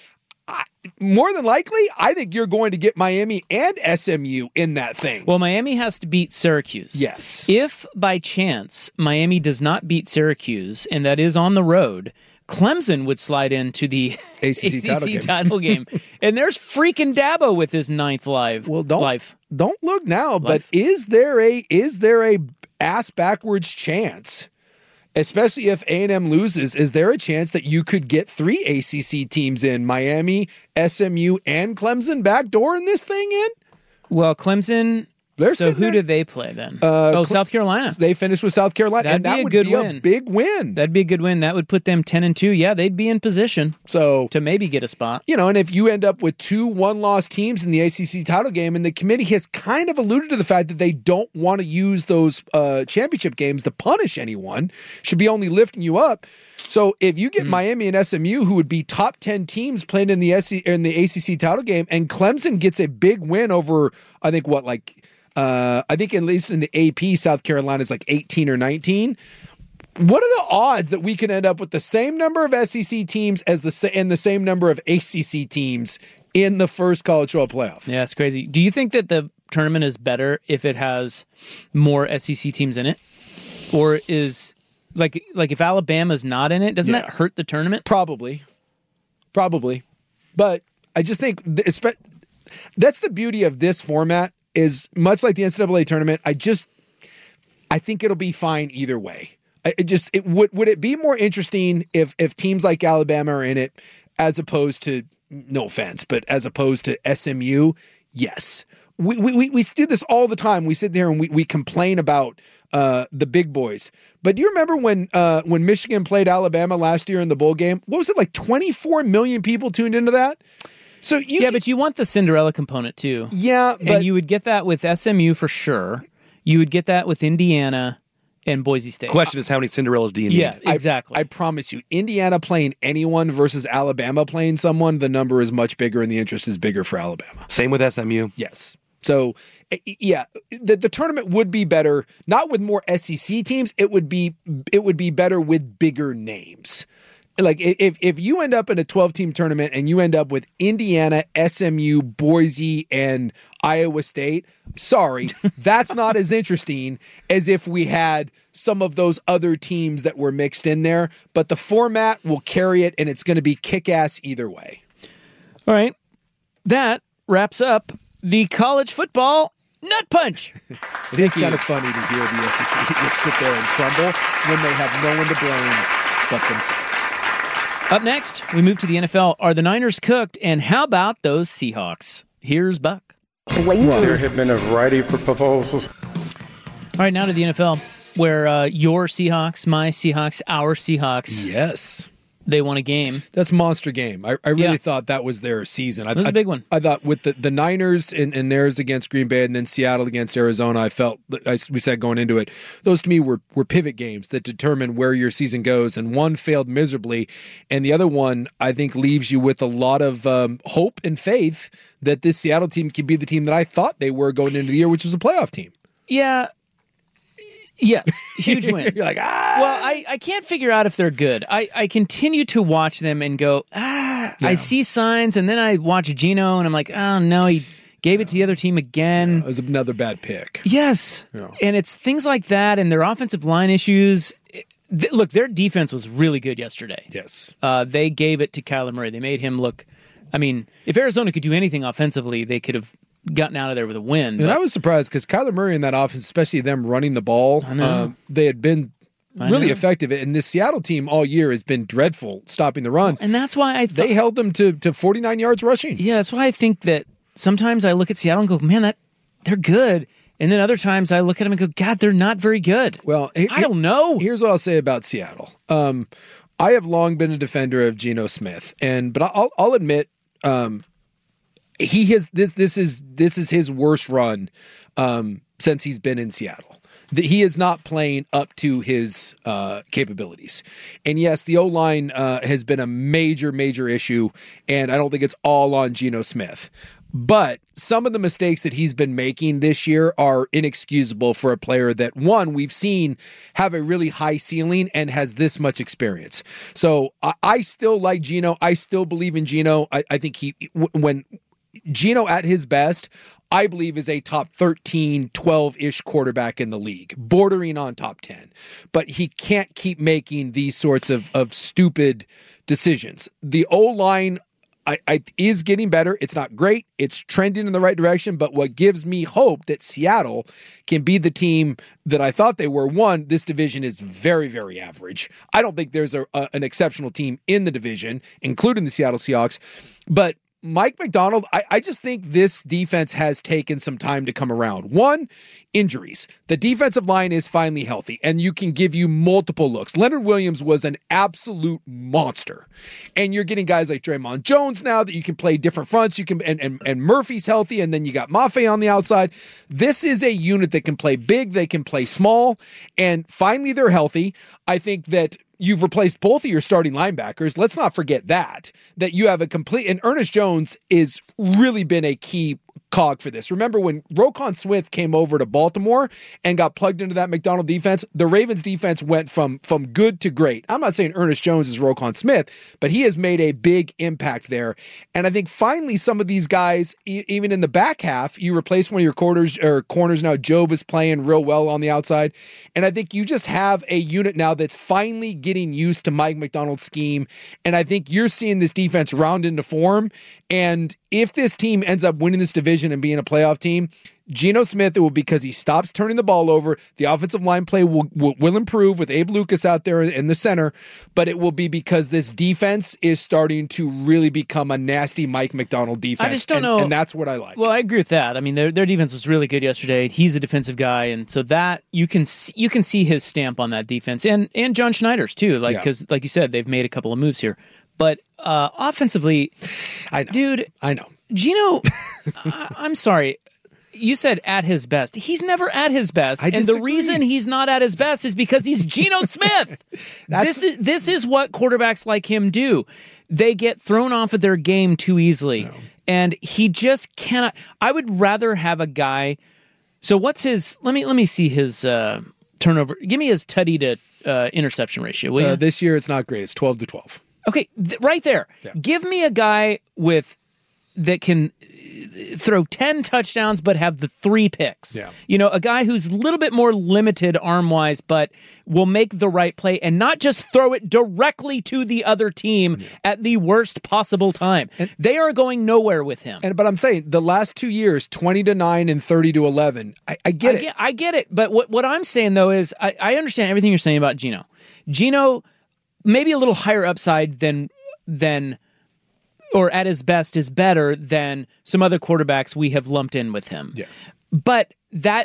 S5: I, more than likely, I think you're going to get Miami and S M U in that thing.
S7: Well, Miami has to beat Syracuse.
S5: Yes.
S7: If by chance Miami does not beat Syracuse, and that is on the road, Clemson would slide into the
S5: A C C,
S7: A C C
S5: title game.
S7: title game. And there's freaking Dabo with his ninth live.
S5: Well, don't
S7: life.
S5: don't look now,
S7: Life.
S5: but is there a is there a ass backwards chance? Especially if A and M loses, is there a chance that you could get three A C C teams in, Miami, S M U, and Clemson backdoor in this thing in?
S7: Well, Clemson.
S5: They're
S7: so
S5: sitting
S7: who
S5: there.
S7: did they play then?
S5: Uh,
S7: oh,
S5: Cle-
S7: South Carolina.
S5: They finished with South Carolina,
S7: That'd
S5: and that
S7: be a
S5: would
S7: good
S5: be
S7: win.
S5: a big win.
S7: That'd be a good win. That would put them ten and two. Yeah, they'd be in position
S5: So
S7: to maybe get a spot.
S5: you know, and if you end up with two one-loss teams in the A C C title game, and the committee has kind of alluded to the fact that they don't want to use those uh, championship games to punish anyone, should be only lifting you up. So if you get mm. Miami and S M U, who would be top ten teams playing in the S C in the A C C title game, and Clemson gets a big win over, I think what like. Uh, I think at least in the A P, South Carolina is like eighteen or nineteen. What are the odds that we can end up with the same number of S E C teams as the and the same number of A C C teams in the first college football playoff?
S7: Yeah, it's crazy. Do you think that the tournament is better if it has more S E C teams in it, or is like like if Alabama's not in it, doesn't
S5: Yeah.
S7: that hurt the tournament?
S5: Probably, probably, but I just think th- that's the beauty of this format. Is much like the N C double A tournament. I just, I think it'll be fine either way. I, it just, it would, would it be more interesting if, if teams like Alabama are in it as opposed to, no offense, but as opposed to S M U? Yes. We, we, we do this all the time. We sit there and we, we complain about uh, the big boys. But do you remember when, uh, when Michigan played Alabama last year in the bowl game? What was it, like twenty-four million people tuned into that? So you
S7: yeah, but you want the Cinderella component too.
S5: Yeah, but
S7: and you would get that with S M U for sure. You would get that with Indiana and Boise State.
S8: Question is, how many Cinderellas do you need?
S7: Yeah, exactly.
S5: I, I promise you, Indiana playing anyone versus Alabama playing someone, the number is much bigger and the interest is bigger for Alabama.
S8: Same with S M U.
S5: Yes. So, yeah, the, the tournament would be better, not with more S E C teams. It would be it would be better with bigger names. Like if if you end up in a twelve-team tournament and you end up with Indiana, S M U, Boise, and Iowa State, sorry, that's not as interesting as if we had some of those other teams that were mixed in there. But the format will carry it, and it's going to be kick-ass either way.
S7: All right. That wraps up the college football nut punch.
S5: It is kind of funny to hear the S E C just sit there and crumble when they have no one to blame but themselves.
S7: Up next, we move to the N F L. Are the Niners cooked? And how about those Seahawks? Here's Buck.
S13: Well, there have been a variety of proposals.
S7: All right, now to the N F L, where uh, your Seahawks, my Seahawks, our Seahawks.
S5: Yes.
S7: They won a game.
S5: That's a monster game. I, I really
S7: Yeah.
S5: thought that was their season. I,
S7: It was a
S5: I-
S7: big one.
S5: I thought with the, the Niners and, and theirs against Green Bay and then Seattle against Arizona, I felt, I, we said going into it, those to me were, were pivot games that determine where your season goes. And one failed miserably. And the other one, I think, leaves you with a lot of um, hope and faith that this Seattle team can be the team that I thought they were going into the year, which was a playoff team.
S7: Yeah. Yes, huge win.
S5: You're like, ah.
S7: Well, I, I can't figure out if they're good. I, I continue to watch them and go, ah,
S5: Yeah.
S7: I see signs, and then I watch Geno, and I'm like, oh, no, he gave it to the other team again.
S5: It was another bad pick.
S7: Yes.
S5: Yeah.
S7: And it's things like that and their offensive line issues. Th- Look, their defense was really good yesterday.
S5: Yes.
S7: Uh, they gave it to Kyler Murray. They made him look, I mean, if Arizona could do anything offensively, they could have gotten out of there with a win.
S5: And
S7: but-
S5: I was surprised because Kyler Murray in that offense, especially them running the ball,
S7: I know.
S5: um, they had been
S7: I
S5: really
S7: know.
S5: effective. And this Seattle team all year has been dreadful stopping the run.
S7: and that's why I thought,
S5: They held them to, to forty-nine yards rushing.
S7: yeah, that's why I think that sometimes I look at Seattle and go, man, that they're good. And then other times I look at them and go, God, they're not very good.
S5: Well, he-
S7: I don't know.
S5: Here's what I'll say about Seattle. Um, I have long been a defender of Geno Smith, and but I'll, I'll admit, um, he has this. This is this is his worst run um, since he's been in Seattle. That he is not playing up to his uh, capabilities. And yes, the O-line uh, has been a major, major issue, and I don't think it's all on Geno Smith. But some of the mistakes that he's been making this year are inexcusable for a player that, one, we've seen have a really high ceiling and has this much experience. So I, I still like Geno. I still believe in Geno. I, I think he, when Geno at his best, I believe is a top thirteen, twelve-ish quarterback in the league, bordering on top ten. But he can't keep making these sorts of, of stupid decisions. The O-line I, I, is getting better. It's not great. It's trending in the right direction. But what gives me hope that Seattle can be the team that I thought they were, one, this division is very, very average. I don't think there's a, a, an exceptional team in the division, including the Seattle Seahawks. But Mike Macdonald, I, I just think this defense has taken some time to come around. One, injuries. The defensive line is finally healthy, and you can give you multiple looks. Leonard Williams was an absolute monster. And you're getting guys like Draymond Jones now that you can play different fronts. You can and, and, and Murphy's healthy, and then you got Mafe on the outside. This is a unit that can play big, they can play small, and finally they're healthy. I think that you've replaced both of your starting linebackers. Let's not forget that, that you have a complete, and Ernest Jones is really been a key cog for this. Remember when Roquan Smith came over to Baltimore and got plugged into that Macdonald defense, the Ravens defense went from, from good to great. I'm not saying Ernest Jones is Roquan Smith, but he has made a big impact there. And I think finally some of these guys, e- even in the back half, you replace one of your quarters or corners now. Job is playing real well on the outside. And I think you just have a unit now that's finally getting used to Mike Macdonald's scheme. And I think you're seeing this defense round into form. And if this team ends up winning this division and being a playoff team, Geno Smith, it will be because he stops turning the ball over. The offensive line play will, will, will improve with Abe Lucas out there in the center, but it will be because this defense is starting to really become a nasty Mike Macdonald defense.
S7: I just don't
S5: and,
S7: know.
S5: And that's what I like.
S7: Well, I agree with that. I mean, their their defense was really good yesterday. He's a defensive guy, and so that you can see, you can see his stamp on that defense, and and John Schneider's too. Like because, yeah. like you said, they've made a couple of moves here. But uh, offensively,
S5: I know.
S7: dude,
S5: I know.
S7: Geno, I, I'm sorry. You said at his best. He's never at his best.
S5: I
S7: and
S5: disagree.
S7: the reason he's not at his best is because he's Geno Smith. this is this is what quarterbacks like him do. They get thrown off of their game too easily. No. And he just cannot. I would rather have a guy. So what's his let me let me see his uh, turnover. Give me his tutty to uh, interception ratio, will you?
S5: Uh, this year it's not great. It's twelve to twelve.
S7: Okay, th- right there. Yeah. Give me a guy with that can throw ten touchdowns but have the three picks.
S5: Yeah.
S7: You know, a guy who's a little bit more limited arm-wise but will make the right play and not just throw it directly to the other team yeah. at the worst possible time. And, they are going nowhere with him.
S5: And but I'm saying the last two years, twenty to nine and thirty to eleven, I, I get
S7: I
S5: it.
S7: Get, I get it. But what, what I'm saying, though, is I, I understand everything you're saying about Geno. Geno, maybe a little higher upside than than or at his best is better than some other quarterbacks we have lumped in with him.
S5: Yes.
S7: But that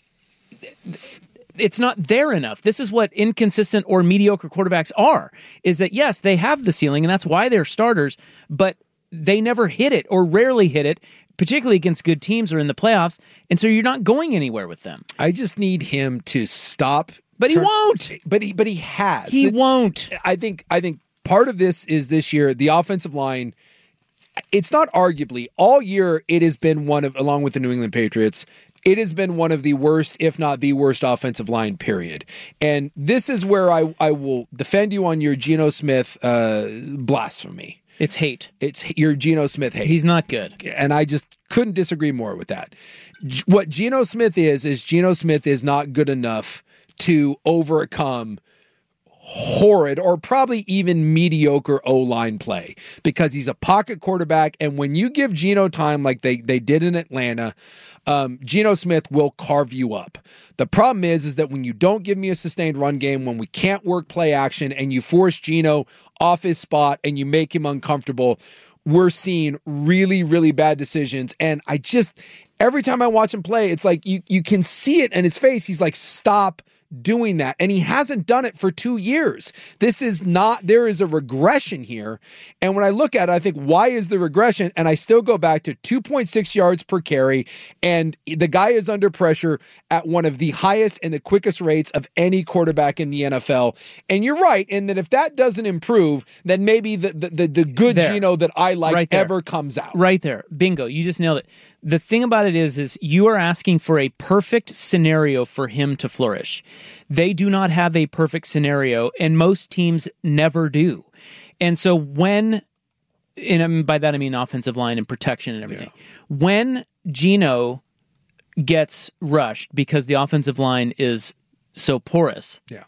S7: it's not there enough. This is what inconsistent or mediocre quarterbacks are, is that yes, they have the ceiling and that's why they're starters, but they never hit it or rarely hit it, particularly against good teams or in the playoffs. And so you're not going anywhere with them.
S5: I just need him to stop.
S7: But
S5: turn,
S7: he won't.
S5: But he but he has.
S7: He
S5: the,
S7: won't.
S5: I think I think part of this is this year, the offensive line. It's not arguably all year. It has been one of, along with the New England Patriots, it has been one of the worst, if not the worst offensive line, period. And this is where I, I will defend you on your Geno Smith uh, blasphemy.
S7: It's hate.
S5: It's your Geno Smith hate.
S7: He's not good.
S5: And I just couldn't disagree more with that. What Geno Smith is, is Geno Smith is not good enough to overcome horrid or probably even mediocre O-line play because he's a pocket quarterback. And when you give Geno time like they, they did in Atlanta, um, Geno Smith will carve you up. The problem is, is that when you don't give me a sustained run game, when we can't work play action and you force Geno off his spot and you make him uncomfortable, we're seeing really, really bad decisions. And I just, every time I watch him play, it's like you, you can see it in his face. He's like, stop doing that, and he hasn't done it for two years. This is not, there is a regression here. And when I look at it, I think, why is the regression? And I still go back to two point six yards per carry, and the guy is under pressure at one of the highest and the quickest rates of any quarterback in the N F L. And you're right in that if that doesn't improve, then maybe the, the, the, the good
S7: there.
S5: Geno that I like
S7: right
S5: ever comes out.
S7: Right there. Bingo. You just nailed it. The thing about it is, is you are asking for a perfect scenario for him to flourish. They do not have a perfect scenario, and most teams never do. And so when, and by that I mean offensive line and protection and everything, yeah. when Geno gets rushed because the offensive line is so porous,
S5: yeah.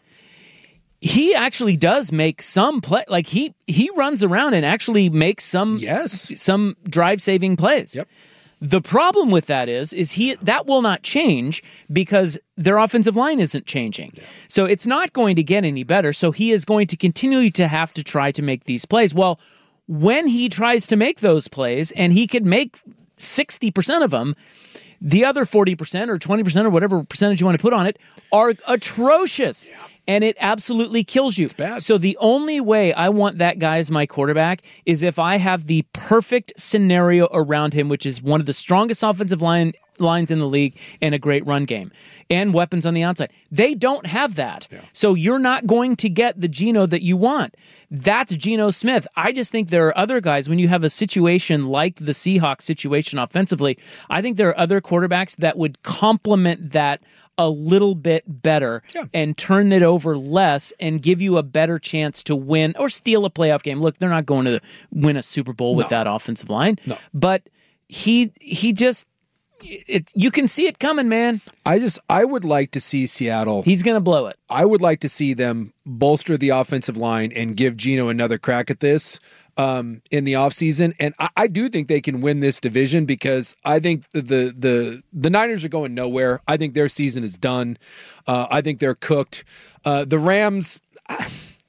S7: he actually does make some play. Like he he runs around and actually makes some
S5: yes.
S7: some drive-saving plays.
S5: Yep.
S7: The problem with that is, is he that will not change because their offensive line isn't changing. Yeah. So it's not going to get any better. So he is going to continue to have to try to make these plays. Well, when he tries to make those plays, and he could make sixty percent of them, the other forty percent or twenty percent or whatever percentage you want to put on it are atrocious. Yeah. And it absolutely kills you.
S5: It's bad.
S7: So the only way I want that guy as my quarterback is if I have the perfect scenario around him, which is one of the strongest offensive line lines in the league and a great run game and weapons on the outside. They don't have that. Yeah. So you're not going to get the Geno that you want. That's Geno Smith. I just think there are other guys, when you have a situation like the Seahawks situation offensively, I think there are other quarterbacks that would complement that a little bit better yeah. and turn it over less and give you a better chance to win or steal a playoff game. Look, they're not going to win a Super Bowl with no. that offensive line,
S5: no.
S7: but he he just it you can see it coming, man.
S5: I just I would like to see Seattle.
S7: He's going to blow it.
S5: I would like to see them bolster the offensive line and give Geno another crack at this. Um, in the offseason. And I, I do think they can win this division because I think the the the Niners are going nowhere. I think their season is done. Uh, I think they're cooked. Uh, the Rams, I,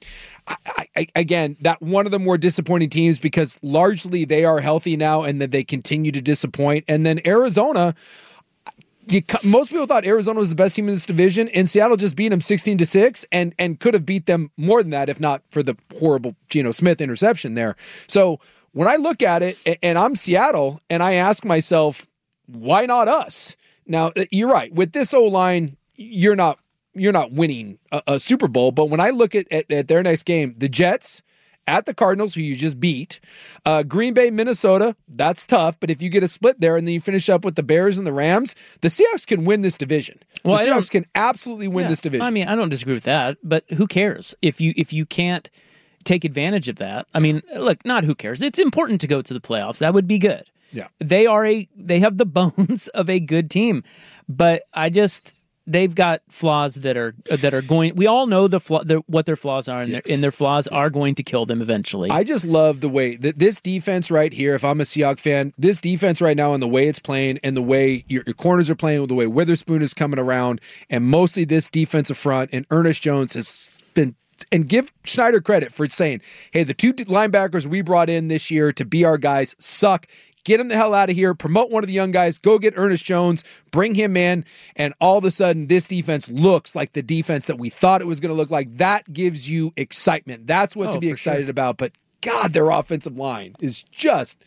S5: I, I, again, that one of the more disappointing teams because largely they are healthy now and that they continue to disappoint. And then Arizona, You, most people thought Arizona was the best team in this division, and Seattle just beat them sixteen to six and and could have beat them more than that if not for the horrible Geno Smith interception there. So when I look at it, and I'm Seattle, and I ask myself, why not us? Now, you're right. With this O-line, you're not you're not winning a, a Super Bowl, but when I look at, at, at their next game, the Jets at the Cardinals, who you just beat, uh, Green Bay, Minnesota, that's tough. But if you get a split there and then you finish up with the Bears and the Rams, the Seahawks can win this division. Well, the Seahawks can absolutely win
S7: yeah,
S5: this division.
S7: I mean, I don't disagree with that, but who cares if you if you can't take advantage of that? I mean, look, not who cares. It's important to go to the playoffs. That would be good.
S5: Yeah,
S7: they are a they have the bones of a good team, but I just. They've got flaws that are that are going. We all know the, flaw, the what their flaws are, and, yes. their, and their flaws are going to kill them eventually.
S5: I just love the way that this defense right here. If I'm a Seahawks fan, this defense right now, and the way it's playing, and the way your, your corners are playing, the way Witherspoon is coming around, and mostly this defensive front, and Ernest Jones has been. And give Schneider credit for saying, "Hey, the two linebackers we brought in this year to be our guys suck." Get him the hell out of here. Promote one of the young guys. Go get Ernest Jones. Bring him in. And all of a sudden, this defense looks like the defense that we thought it was going to look like. That gives you excitement. That's what
S7: oh,
S5: to be excited
S7: sure.
S5: about. But, God, their offensive line is just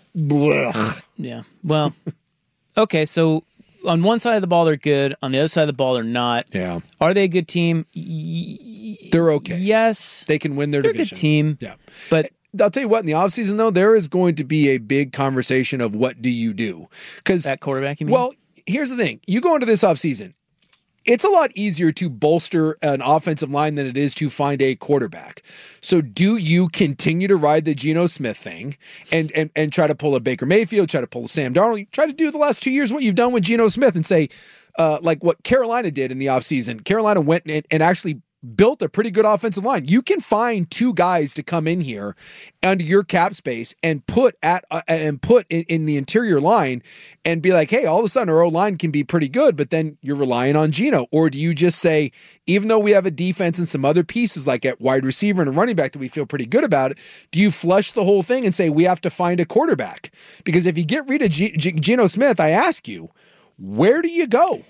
S5: blech.
S7: Yeah. Well, okay, so on one side of the ball, they're good. On the other side of the ball, they're not.
S5: Yeah.
S7: Are they a good team? Y-
S5: they're okay.
S7: Yes.
S5: They can win their
S7: they're
S5: division.
S7: a good team.
S5: Yeah.
S7: But
S5: I'll tell you what, in the offseason, though, there is going to be a big conversation of what do you do? Because
S7: that quarterback, you mean?
S5: Well, here's the thing. You go into this offseason, it's a lot easier to bolster an offensive line than it is to find a quarterback. So do you continue to ride the Geno Smith thing and and and try to pull a Baker Mayfield, try to pull a Sam Darnold, try to do the last two years what you've done with Geno Smith and say, uh, like what Carolina did in the offseason. Carolina went and, and actually built a pretty good offensive line. You can find two guys to come in here under your cap space and put at uh, and put in, in the interior line and be like, hey, all of a sudden our O-line can be pretty good, but then you're relying on Geno. Or do you just say, even though we have a defense and some other pieces like at wide receiver and a running back that we feel pretty good about, do you flush the whole thing and say we have to find a quarterback? Because if you get rid of G- G- Geno Smith, I ask you, where do you go?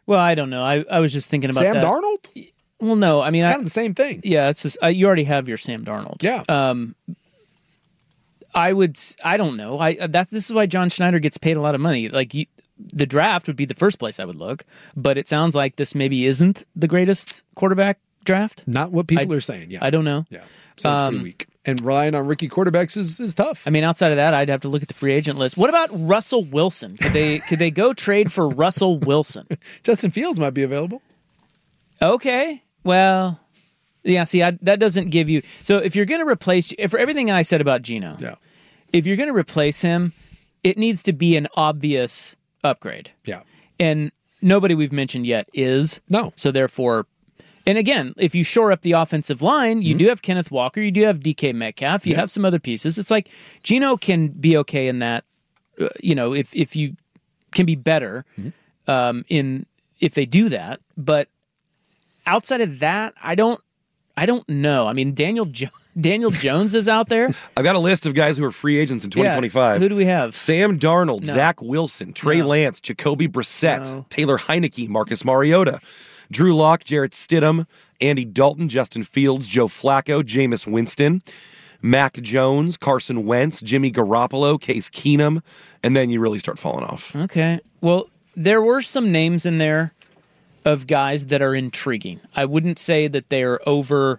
S7: Well, I don't know. I, I was just thinking about
S5: Sam
S7: that.
S5: Darnold?
S7: Well, no. I mean,
S5: it's
S7: I,
S5: kind of the same thing.
S7: Yeah, it's just uh, you already have your Sam Darnold.
S5: Yeah.
S7: Um, I would. I don't know. I that's this is why John Schneider gets paid a lot of money. Like you, the draft would be the first place I would look, but it sounds like this maybe isn't the greatest quarterback draft.
S5: Not what people
S7: I,
S5: are saying. Yeah.
S7: I don't know.
S5: Yeah. Sounds
S7: um,
S5: pretty weak. And relying on rookie quarterbacks is, is tough.
S7: I mean, outside of that, I'd have to look at the free agent list. What about Russell Wilson? Could they could they go trade for Russell Wilson?
S5: Justin Fields might be available.
S7: Okay. Well, yeah, see, I, that doesn't give you... So if you're going to replace... If for everything I said about Geno,
S5: yeah.
S7: if you're going to replace him, it needs to be an obvious upgrade.
S5: Yeah.
S7: And nobody we've mentioned yet is.
S5: No.
S7: So therefore... And again, if you shore up the offensive line, you mm-hmm. do have Kenneth Walker, you do have D K Metcalf, you yeah. have some other pieces. It's like Geno can be okay in that, uh, you know, if if you can be better mm-hmm. um, in if they do that. But outside of that, I don't, I don't know. I mean, Daniel jo- Daniel Jones is out there.
S8: I've got a list of guys who are free agents in twenty twenty-five.
S7: Yeah. Who do we have?
S8: Sam Darnold,
S7: No.
S8: Zach Wilson, Trey
S7: No.
S8: Lance, Jacoby Brissett,
S7: No.
S8: Taylor Heineke, Marcus Mariota, Drew Lock, Jarrett Stidham, Andy Dalton, Justin Fields, Joe Flacco, Jameis Winston, Mac Jones, Carson Wentz, Jimmy Garoppolo, Case Keenum, and then you really start falling off.
S7: Okay. Well, there were some names in there of guys that are intriguing. I wouldn't say that they're over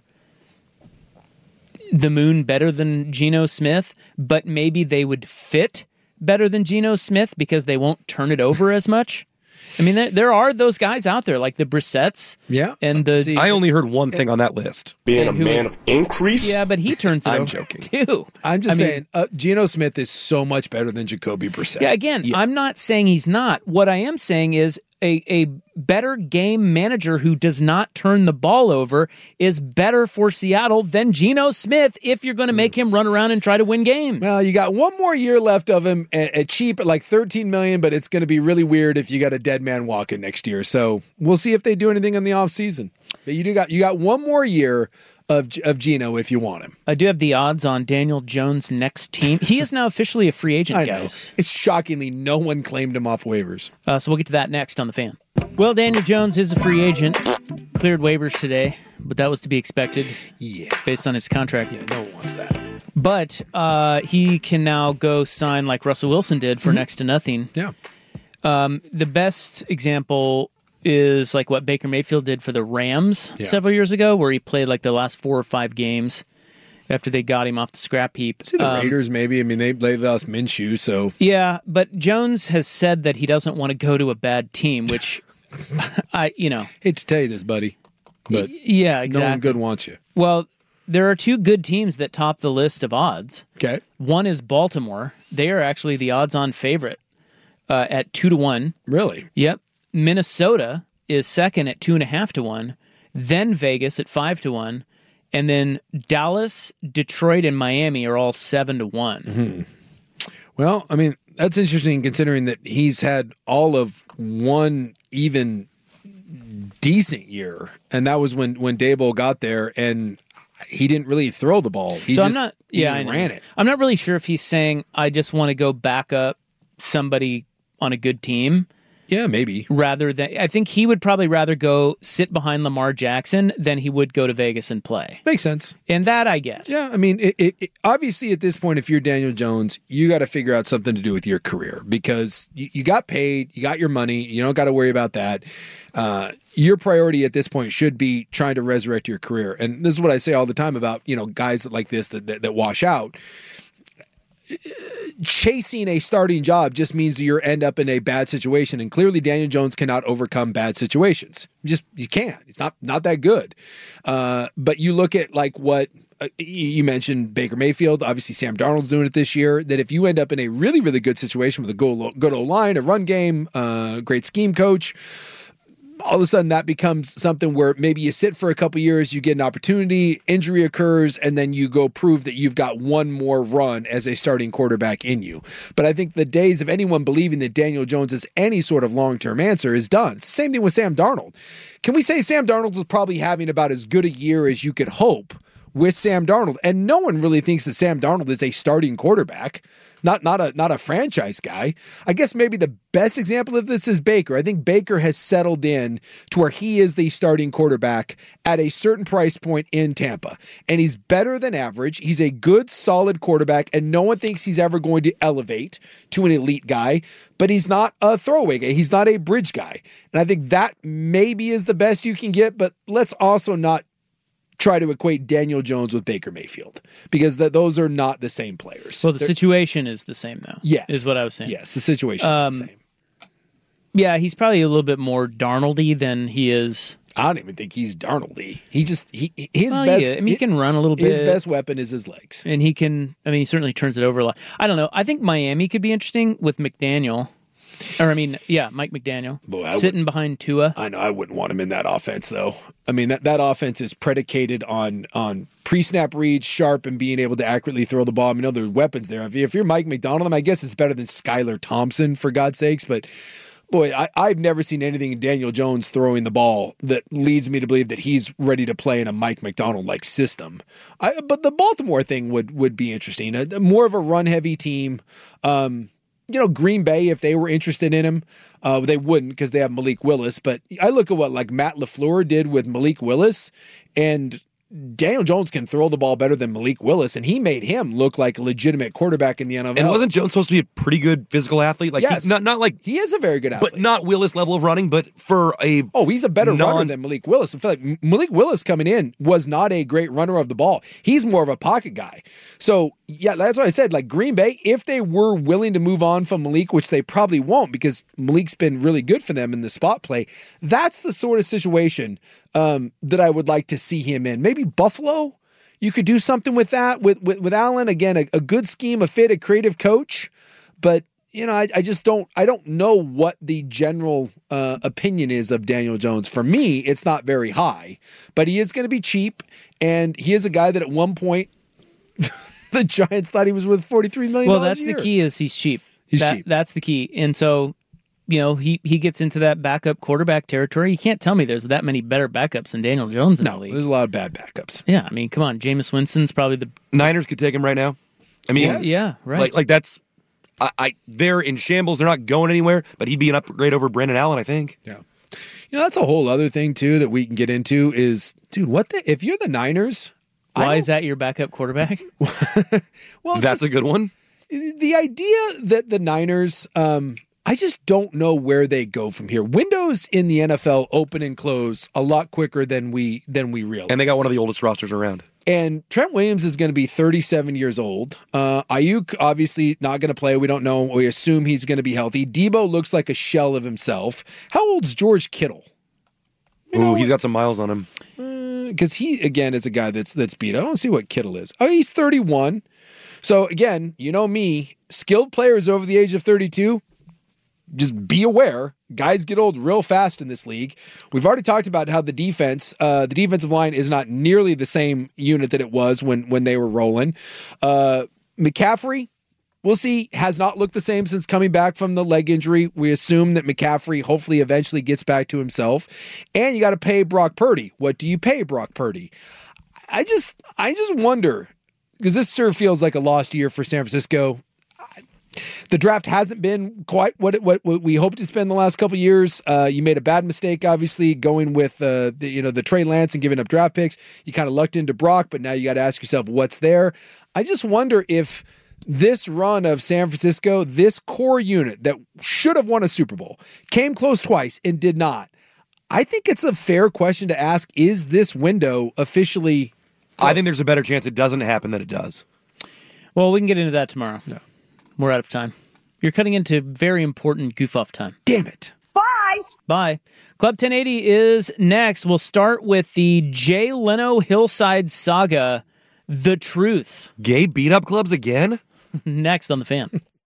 S7: the moon better than Geno Smith, but maybe they would fit better than Geno Smith because they won't turn it over as much. I mean, there, there are those guys out there, like the Brissetts.
S5: Yeah.
S7: And the
S5: See,
S8: I only heard one thing on that list.
S13: Being a
S7: who
S13: man
S7: is-
S13: of increase?
S7: Yeah, but he turns it
S8: I'm
S7: over
S8: joking.
S7: too.
S5: I'm just
S7: I mean-
S5: saying, uh, Geno Smith is so much better than Jacoby Brissett.
S7: Yeah, again, I'm not saying he's not. What I am saying is a, a better game manager who does not turn the ball over is better for Seattle than Geno Smith if you're going to make him run around and try to win games.
S5: Well, you got one more year left of him at, at cheap at like thirteen million dollars, but it's going to be really weird if you got a dead man walking next year. So we'll see if they do anything in the offseason. But you do got you got one more year of of Geno if you want him.
S7: I do have the odds on Daniel Jones' next team. He is now officially a free agent,
S5: I know.
S7: guys.
S5: It's shockingly no one claimed him off waivers.
S7: Uh, so we'll get to that next on The Fan. Well, Daniel Jones is a free agent. Cleared waivers today, but that was to be expected.
S5: Yeah.
S7: Based on his contract.
S5: Yeah, no one wants that.
S7: But uh, he can now go sign like Russell Wilson did for mm-hmm. next to nothing.
S5: Yeah.
S7: Um, the best example is like what Baker Mayfield did for the Rams
S5: Yeah.
S7: several years ago, where he played like the last four or five games after they got him off the scrap heap.
S5: See the
S7: Um,
S5: Raiders, maybe. I mean, they, they lost Minshew, so.
S7: Yeah, but Jones has said that he doesn't want to go to a bad team, which I, you know.
S5: Hate to tell you this, buddy, but
S7: yeah, exactly.
S5: no one good wants you.
S7: Well, there are two good teams that top the list of odds.
S5: Okay.
S7: One is Baltimore. They are actually the odds-on favorite uh, at two to one.
S5: Really?
S7: Yep. Minnesota is second at two and a half to one. Then Vegas at five to one, and then Dallas, Detroit, and Miami are all seven to one.
S5: Mm-hmm. Well, I mean, that's interesting considering that he's had all of one even decent year, and that was when when Daboll got there, and he didn't really throw the ball. He
S7: so
S5: just,
S7: I'm not.
S5: he
S7: Yeah,
S5: just
S7: I know.
S5: ran it.
S7: I'm not really sure if he's saying I just want to go back up somebody on a good team.
S5: Yeah, maybe.
S7: Rather than, I think he would probably rather go sit behind Lamar Jackson than he would go to Vegas and play.
S5: Makes sense.
S7: And that I get.
S5: Yeah, I mean, it, it, it, obviously at this point, if you're Daniel Jones, you got to figure out something to do with your career because you, you got paid, you got your money, you don't got to worry about that. Uh, your priority at this point should be trying to resurrect your career. And this is what I say all the time about, you know, guys like this that, that, that wash out. Chasing a starting job just means you end up in a bad situation, and clearly Daniel Jones cannot overcome bad situations. You just you can't. It's not not that good. Uh, but you look at like what uh, you mentioned, Baker Mayfield. Obviously, Sam Darnold's doing it this year. That if you end up in a really really good situation with a good good O-line, a run game, uh, great scheme coach, all of a sudden that becomes something where maybe you sit for a couple years, you get an opportunity, injury occurs, and then you go prove that you've got one more run as a starting quarterback in you. But I think the days of anyone believing that Daniel Jones is any sort of long-term answer is done. It's the same thing with Sam Darnold. Can we say Sam Darnold is probably having about as good a year as you could hope with Sam Darnold? And no one really thinks that Sam Darnold is a starting quarterback. Not not a not a franchise guy. I guess maybe the best example of this is Baker. I think Baker has settled in to where he is the starting quarterback at a certain price point in Tampa. And he's better than average. He's a good, solid quarterback, and no one thinks he's ever going to elevate to an elite guy, but he's not a throwaway guy. He's not a bridge guy. And I think that maybe is the best you can get, but let's also not try to equate Daniel Jones with Baker Mayfield, because that those are not the same players.
S7: Well, the
S5: They're,
S7: situation is the same, though.
S5: Yes.
S7: Is what I was saying.
S5: Yes, the situation
S7: um,
S5: is the same.
S7: Yeah, he's probably a little bit more Darnoldy than he is.
S5: I don't even think he's Darnoldy. He just, he his
S7: well,
S5: best.
S7: Yeah. I mean, he can run a little bit.
S5: His best weapon is his legs.
S7: And he can, I mean, he certainly turns it over a lot. I don't know. I think Miami could be interesting with McDaniel. Or, I mean, yeah, Mike McDaniel
S5: Boy,
S7: sitting behind Tua.
S5: I know I wouldn't want him in that offense, though. I mean, that, that offense is predicated on on pre-snap reads, sharp, and being able to accurately throw the ball. I mean, I know there's weapons there. If, if you're Mike McDonald, I guess it's better than Skylar Thompson, for God's sakes. But, boy, I, I've never seen anything in Daniel Jones throwing the ball that leads me to believe that he's ready to play in a Mike McDonald-like system. I, but the Baltimore thing would, would be interesting. A, more of a run-heavy team. Um You know, Green Bay, if they were interested in him, uh, they wouldn't because they have Malik Willis. But I look at what like Matt LaFleur did with Malik Willis, and Daniel Jones can throw the ball better than Malik Willis, and he made him look like a legitimate quarterback in the N F L.
S8: And wasn't Jones supposed to be a pretty good physical athlete? Like,
S5: yes.
S8: he, not not like
S5: he is a very good athlete,
S8: but not Willis level of running. But for a
S5: oh, he's a better
S8: non-
S5: runner than Malik Willis. I feel like Malik Willis coming in was not a great runner of the ball. He's more of a pocket guy. So yeah, that's what I said. Like Green Bay, if they were willing to move on from Malik, which they probably won't because Malik's been really good for them in the spot play, that's the sort of situation um, that I would like to see him in. Maybe Buffalo. You could do something with that with with, with Allen. Again, a, a good scheme, a fit, a creative coach. But you know, I, I just don't. I don't know what the general uh, opinion is of Daniel Jones. For me, it's not very high. But he is going to be cheap, and he is a guy that at one point the Giants thought he was worth forty-three million dollars.
S7: Well, that's
S5: a year.
S7: the key. Is he's cheap.
S5: He's
S7: that,
S5: cheap.
S7: That's the key. And so, you know, he, he gets into that backup quarterback territory. You can't tell me there's that many better backups than Daniel Jones in
S5: no,
S7: the league.
S5: There's a lot of bad backups.
S7: Yeah, I mean, come on. Jameis Winston's probably the
S8: Niners could take him right now. I mean,
S5: Yes.
S7: yeah, right.
S8: like like that's I, I they're in shambles. They're not going anywhere. But he'd be an upgrade over Brandon Allen, I think.
S5: Yeah. You know, that's a whole other thing too that we can get into is, dude, what the if you're the Niners,
S7: Why is that your backup quarterback?
S5: well,
S8: That's
S5: just,
S8: a good one.
S5: the idea that the Niners, um, I just don't know where they go from here. Windows in the N F L open and close a lot quicker than we than we realize.
S8: And they got one of the oldest rosters around.
S5: And Trent Williams is going to be thirty-seven years old. Uh, Ayuk obviously not going to play. We don't know. We assume he's going to be healthy. Debo looks like a shell of himself. How old's George Kittle?
S8: You know, Ooh, he's got some miles on him.
S5: Because uh, he again is a guy that's that's beat. I don't see what Kittle is. Oh, he's thirty-one. So again, you know me, skilled players over the age of thirty-two. Just be aware, guys get old real fast in this league. We've already talked about how the defense, uh, the defensive line is not nearly the same unit that it was when when they were rolling. Uh, McCaffrey, we'll see, has not looked the same since coming back from the leg injury. We assume that McCaffrey hopefully eventually gets back to himself. And you got to pay Brock Purdy. What do you pay Brock Purdy? I just, I just wonder, because this sure feels like a lost year for San Francisco. The draft hasn't been quite what it, what, what we hoped to spend the last couple of years. Uh, you made a bad mistake, obviously, going with uh, the, you know the Trey Lance and giving up draft picks. You kind of lucked into Brock, but now you got to ask yourself what's there. I just wonder if this run of San Francisco, this core unit that should have won a Super Bowl, came close twice and did not. I think it's a fair question to ask: is this window officially closed?
S8: I think there's a better chance it doesn't happen than it does.
S7: Well, we can get into that tomorrow.
S5: No.
S7: We're out of time. You're cutting into very important goof-off time.
S5: Damn it.
S10: Bye.
S7: Bye. Club ten eighty is next. We'll start with the Jay Leno Hillside saga, The Truth.
S8: Gay beat-up clubs again?
S7: Next on The Fan.